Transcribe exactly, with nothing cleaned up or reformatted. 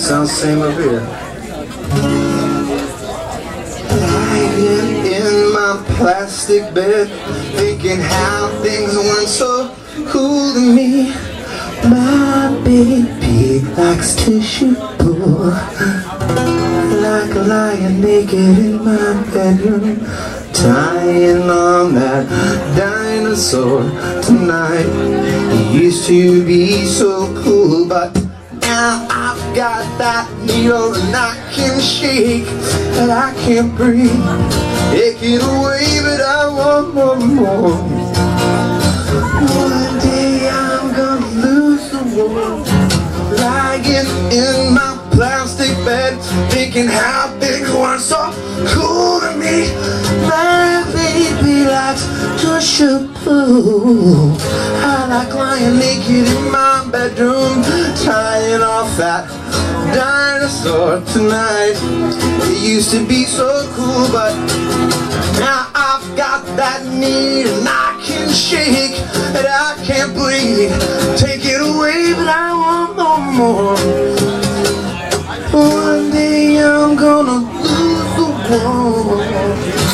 sounds same over here. Lying in my plastic bed, thinking how things weren't so cool to me. My baby likes tissue pull, like lying naked in my bedroom, tying on that dinosaur tonight. He used to be so cool, but now I've got that needle and I can shake, and I can't breathe. Take it away, but I want more and more. One day I'm gonna lose the war, lying in my plastic bed, thinking how things weren't so cool to me. My baby likes to shampoo. I like lying naked in my bedroom, tying off that dinosaur tonight. It used to be so cool, but now I've got that need and I can shake and I can't breathe. Take it away, but I want no more. One day I'm gonna lose the war.